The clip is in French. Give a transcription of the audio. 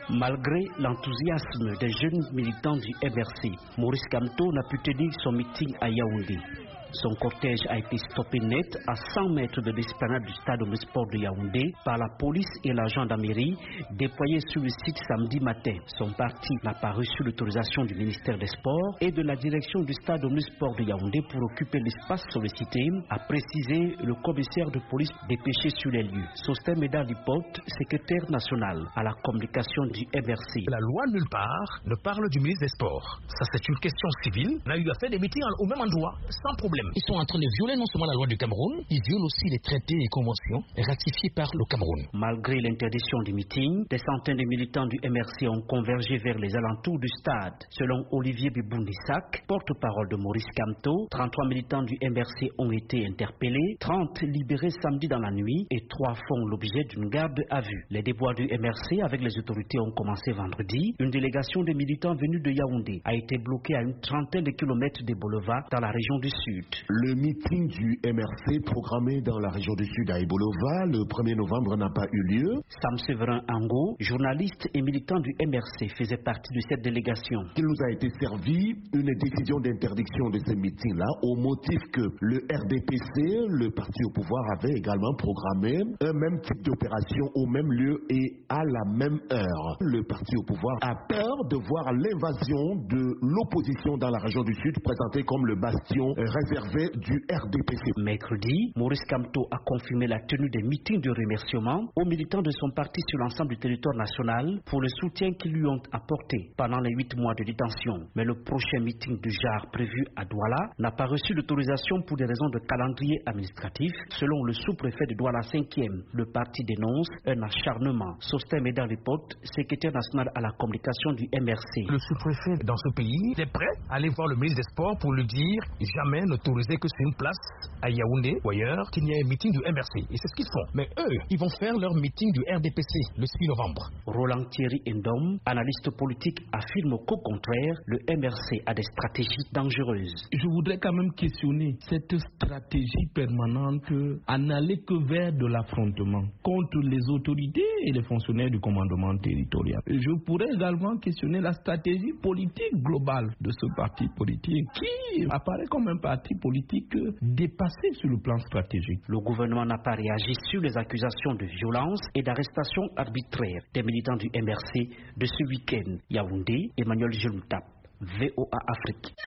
Malgré l'enthousiasme des jeunes militants du MRC, Maurice Kamto n'a pu tenir son meeting à Yaoundé. Son cortège a été stoppé net à 100 mètres de l'esplanade du stade omnisport de Yaoundé par la police et la gendarmerie déployés sur le site samedi matin. Son parti n'a pas reçu l'autorisation du ministère des Sports et de la direction du stade omnisport de Yaoundé pour occuper l'espace sollicité, a précisé le commissaire de police dépêché sur les lieux. Sostin Medalipote, secrétaire national à la communication du MRC. La loi nulle part ne parle du ministre des Sports. Ça, c'est une question civile. On a eu à faire des meetings au même endroit, sans problème. Ils sont en train de violer non seulement la loi du Cameroun, ils violent aussi les traités et conventions ratifiés par le Cameroun. Malgré l'interdiction du meeting, des centaines de militants du MRC ont convergé vers les alentours du stade. Selon Olivier Biboundissac, porte-parole de Maurice Kamto, 33 militants du MRC ont été interpellés, 30 libérés samedi dans la nuit et 3 font l'objet d'une garde à vue. Les déboires du MRC avec les autorités ont commencé vendredi. Une délégation de militants venus de Yaoundé a été bloquée à une trentaine de kilomètres des boulevards dans la région du Sud. Le meeting du MRC programmé dans la région du Sud à Ibolova le 1er novembre n'a pas eu lieu. Sam Séverin Ango, journaliste et militant du MRC, faisait partie de cette délégation. Il nous a été servi une décision d'interdiction de ce meeting-là au motif que le RDPC, le parti au pouvoir, avait également programmé un même type d'opération au même lieu et à la même heure. Le parti au pouvoir a peur de voir l'invasion de l'opposition dans la région du Sud présentée comme le bastion réservé du RDPC. Mercredi, Maurice Kamto a confirmé la tenue des meetings de remerciement aux militants de son parti sur l'ensemble du territoire national pour le soutien qu'ils lui ont apporté pendant les 8 mois de détention. Mais le prochain meeting du genre prévu à Douala n'a pas reçu l'autorisation pour des raisons de calendrier administratif. Selon le sous-préfet de Douala 5e, le parti dénonce un acharnement. Sostin Medalipote, secrétaire national à la communication du MRC. Le sous-préfet dans ce pays est prêt à aller voir le ministre des Sports pour lui dire jamais n'autoriser que c'est une place à Yaoundé ou ailleurs qu'il y ait un meeting du MRC. Et c'est ce qu'ils font. Mais eux, ils vont faire leur meeting du RDPC le 6 novembre. Roland Thierry Ndom, analyste politique, affirme qu'au contraire, le MRC a des stratégies dangereuses. Je voudrais quand même questionner cette stratégie permanente à n'aller que vers de l'affrontement contre les autorités et les fonctionnaires du commandement territorial. Je pourrais également questionner la stratégie politique globale de ce parti politique qui apparaît comme un parti politique dépassé sur le plan stratégique. Le gouvernement n'a pas réagi sur les accusations de violence et d'arrestation arbitraire des militants du MRC de ce week-end. Yaoundé, Emmanuel Jeloutap, VOA Afrique.